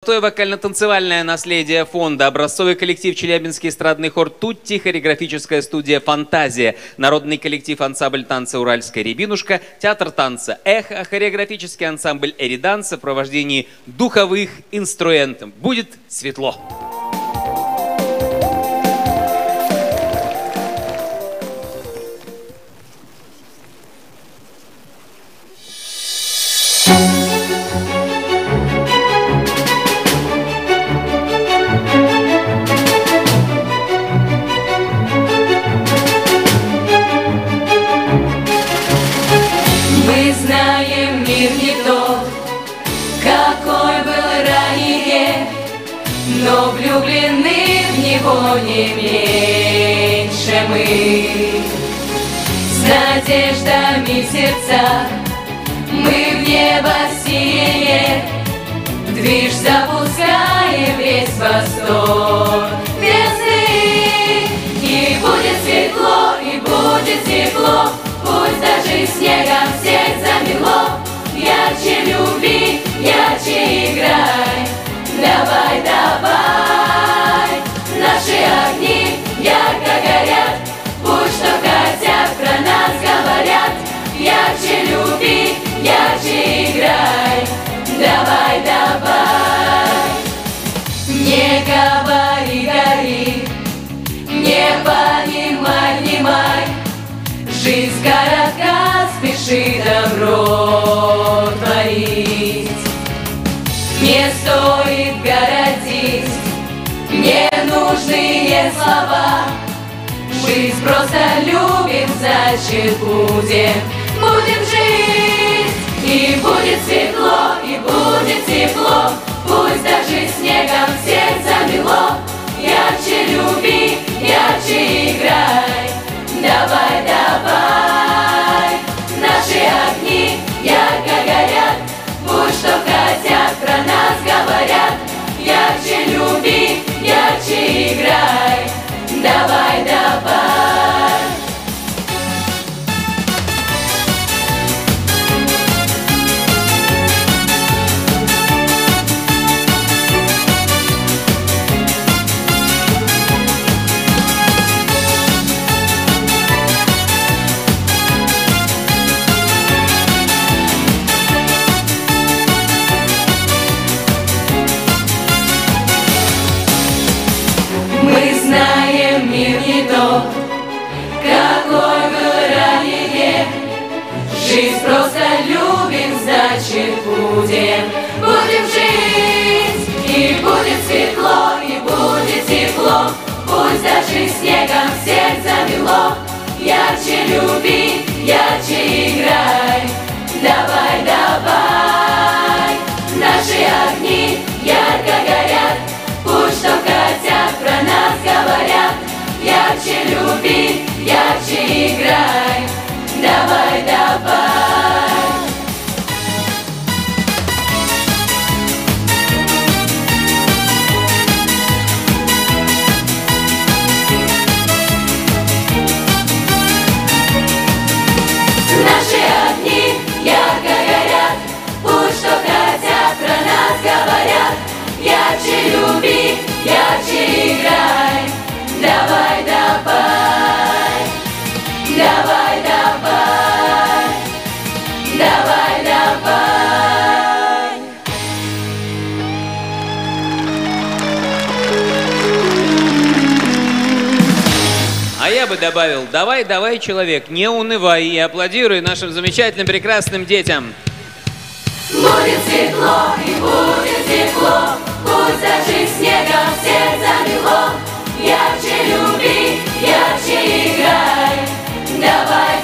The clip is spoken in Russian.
Вокально-танцевальное наследие фонда, образцовый коллектив Челябинский эстрадный хор «Тутти», хореографическая студия «Фантазия», народный коллектив ансамбль танца «Уральская рябинушка», театр танца «Эхо», хореографический ансамбль «Эриданс» в сопровождении духовых инструментов. Будет светло! Но влюблены в него не меньше мы. С надеждами в сердцах мы в небо синее движ запускаем весь восторг весны. И будет светло, и будет тепло, пусть даже снегом всех замело. Ярче люби, ярче играй, давай, давай, наши огни ярко горят, пусть что хотят про нас говорят. Ярче люби, ярче играй, давай, давай. Не говори, гори, не понимай, внимай, жизнь коротка, спеши добро творить. Не стоит городить ненужные слова. Жизнь просто любим, значит будем жить. И будет светло, и будет тепло, пусть даже снегом всех замело. Ярче люби, ярче играй, давай, давай, наши огни ярко горят, пусть что хотят про нас говорят. Ярче люби, ярче играй, давай, давай. Мир не тот, какой был ранее. Жизнь просто любим, значит будем жить. И будет светло, и будет тепло, пусть даже снегом всех замело. Ярче люби, ярче играй, давай, давай, наши огни ярко горят, пусть что хотят про нас говорят. Ярче люби, ярче играй, давай, давай. Наши огни ярко горят, пусть что хотят про нас говорят. Ярче люби, ярче играй, давай, давай, давай, давай, давай, давай. А я бы добавил: давай, давай, человек, не унывай и аплодируй нашим замечательным, прекрасным детям. Будет светло и будет тепло, пусть даже снегом всех замело. Ярче люби, ярче играй, давай,